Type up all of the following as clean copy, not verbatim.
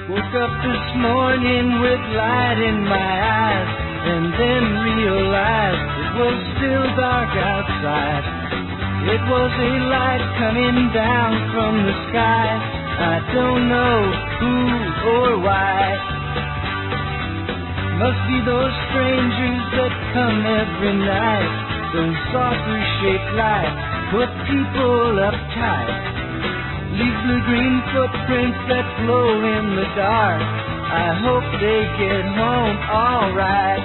Woke up this morning with light in my eyes, and then realized it was still dark outside. It was a light coming down from the sky. I don't know who or why. Must be those strangers that come every night. Those saucer shaped lights put people uptight. Leave blue-green footprints that glow in the dark. I hope they get home alright.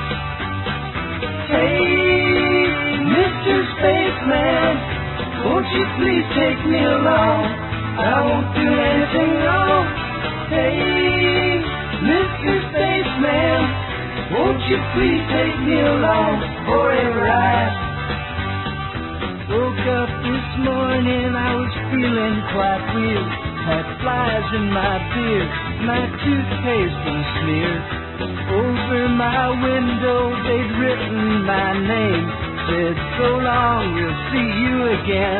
Hey, Mr. Spaceman, won't you please take me along? I won't do anything wrong. Hey, Mr. Spaceman, won't you please take me along for a ride? Woke up this morning, I was feeling quite weird. Had flies in my beard, my toothpaste was smeared. Over my window they'd written my name. Said, so long, we'll see you again.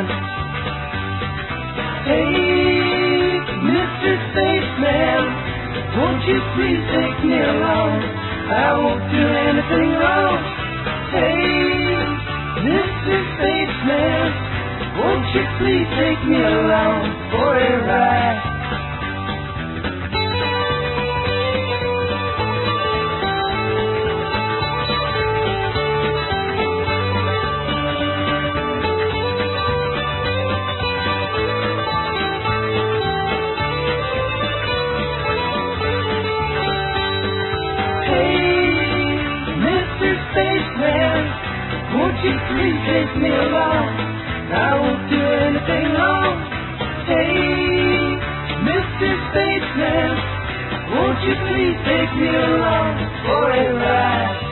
Hey, Mr. Spaceman, won't you please take me along? I won't do anything wrong. Hey, Mr. Spaceman, won't you please take me along for a ride? Won't you please take me along? I won't do anything wrong. Hey, Mr. Spaceman, won't you please take me along for a ride?